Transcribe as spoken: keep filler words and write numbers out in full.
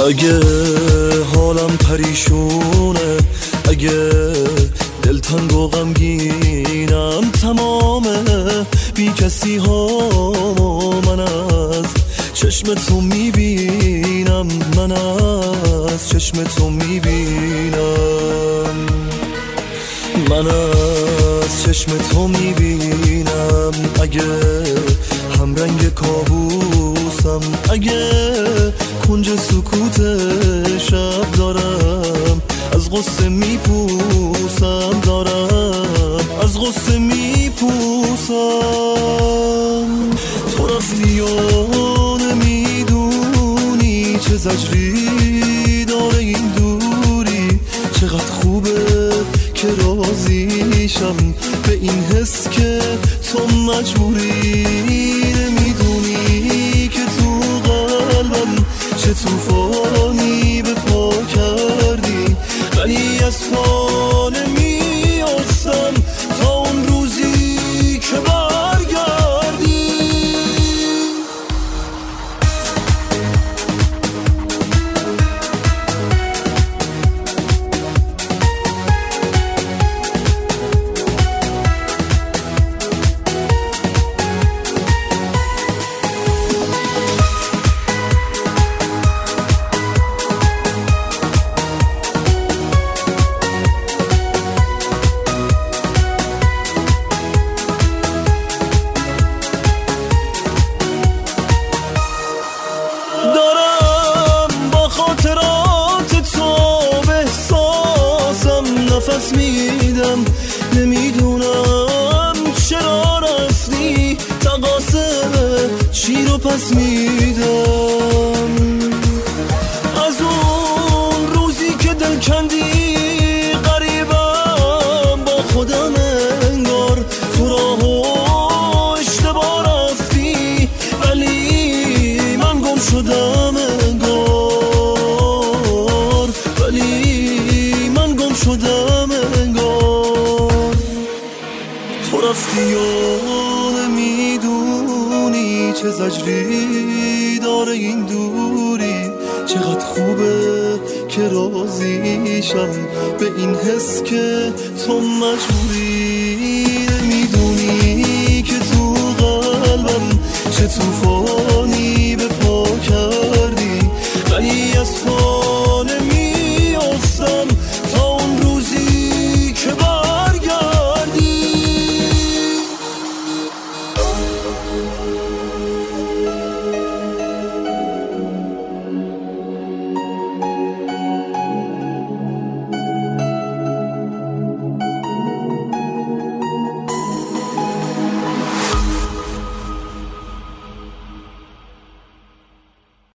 اگه حالم پریشونه، اگه دلتنگ و غمگینم تمامه، بی کسی ها من از چشم تو میبینم، من از چشم تو میبینم، من از چشم تو میبینم. اگه همرنگ کابوسم، اگه کنج سکوت شب دارم، از غصه میپوسم، دارم از غصه میپوسم. تو رفتی و نمیدونی چه زجری داره این دوری، چقدر خوبه که راضیشم به این حس که تو مجبوری. نمیدونی که تو قلبم چه توفانی به پا کردی، ولی از پا نمیافتم تا اون روزی که برگردی. نفس میدم، نمیدونم چرا رفتی، تقاسم چی رو پس میدم. از اون روزی که دل کندی غریبم با خودم انگار، تو راه و اشتباه رفتی، ولی من گم شدم انگار، ولی من گم شدم انگار. تو رفتی و نمیدونی چه زجری داره این دوری، چقدر خوبه که راضیشم به این حس که تو مجبوری. نمیدونی که تو قلبم چه توفان